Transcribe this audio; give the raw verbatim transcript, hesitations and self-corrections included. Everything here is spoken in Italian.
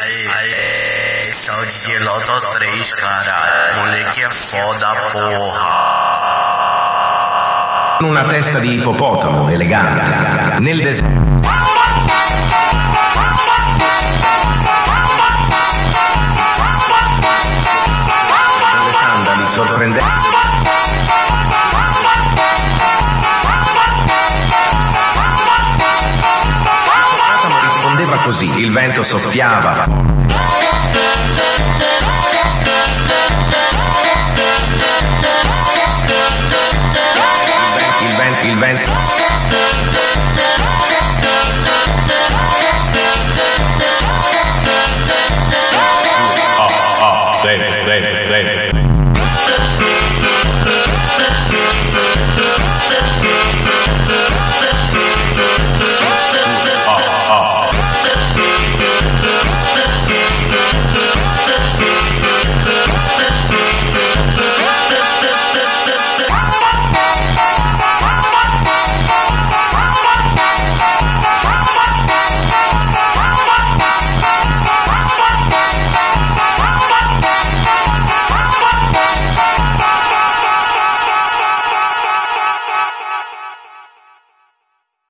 Aê, saudinha nota três, cara. Moleque é foda, porra. Una testa di ippopotamo elegante nel deserto. Le sandali sorprendenti. Satano rispondeva così, il vento soffiava. Il vento, il vento. Ah, ah, sì.